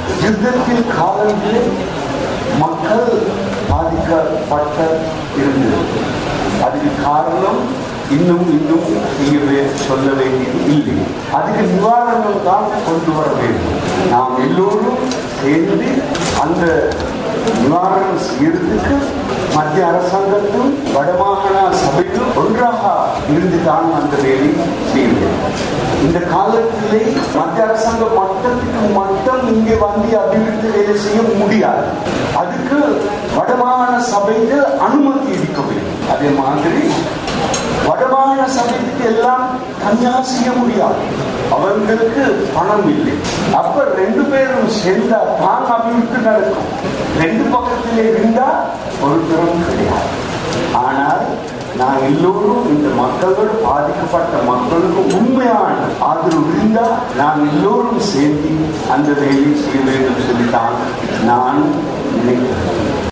யுத்தத்தின் காலங்களில் மக்கள் பாதிக்கப்பட்ட இருந்தது. அதுக்கு காரணம் இன்னும் செய்யவே சொல்ல வேண்டியது இல்லை. அதுக்கு நிவாரணம் தான் கொண்டு வர வேண்டும். நாம் எல்லோரும் சேர்ந்து அந்த நிவாரணம் செய்யறதுக்கு மத்திய அரசாங்கத்தும் வடமாகாண சபையும் ஒன்றாக இருந்துதான் அந்த வேலை செய்ய. இந்த காலத்திலே மத்திய அரசாங்க மட்டத்துக்கு மட்டும் இங்கே வந்து அபிவிருத்தி வேலை செய்ய முடியாது. அதுக்கு வடமாகாண சபைகள் அனுமதி இருக்க வேண்டும். அதே மாதிரி வடமாகாண சபைக்கு எல்லாம் தனியாக செய்ய முடியாது. அவர்களுக்கு பணம் இல்லை. அப்ப 2 பேரும் சேர்ந்தா தான் அபிவிருத்தி நடக்கும். 2 பக்கத்திலே இருந்தா ஒரு திறம் கிடையாது. ஆனால் நான் எல்லோரும் இந்த மக்களோடு பாதிக்கப்பட்ட மக்களுக்கு உண்மையான ஆதரவு இருந்தா நாம் எல்லோரும் சேர்ந்து அந்த வேலையை செய்ய வேண்டும் சொல்லித்தான் நான் நினைக்கிறேன்.